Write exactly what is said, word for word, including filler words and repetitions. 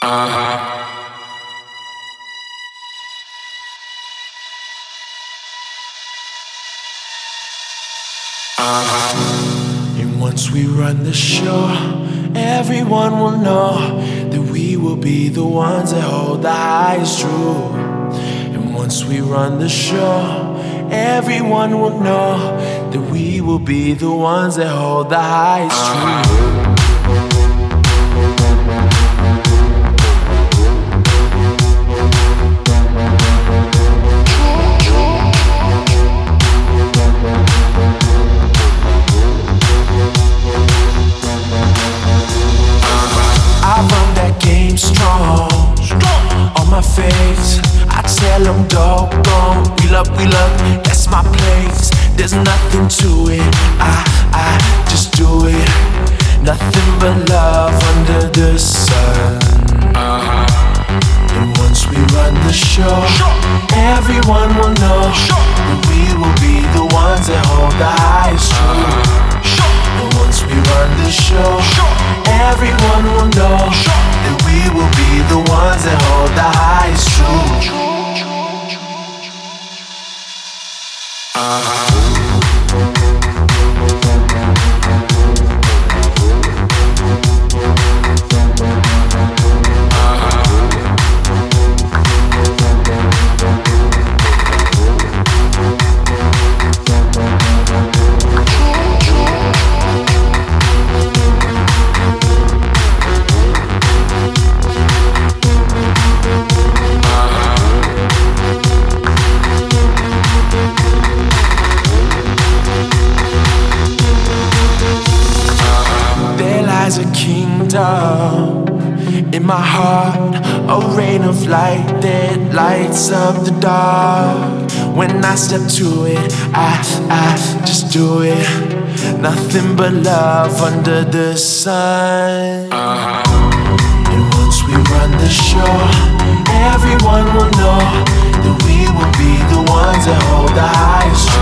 And once we run the show, everyone will know that we will be the ones that hold the highest truth. And once we run the show, everyone will know that we will be the ones that hold the highest truth. Strong, on my face, I tell them go, go, wheel up, wheel up, that's my place. There's nothing to it, I, I just do it. Nothing but love under the sun. And once we run the show, everyone will know that we will be the ones that hold the highest truth. And once we run the show, everyone will know that we will be the ones that hold the highest truth. Uh-huh. A kingdom in my heart, a rain of light that lights up the dark. When I step to it, I, I just do it. Nothing but love under the sun. And once we run the show, everyone will know that we will be the ones that hold the highest.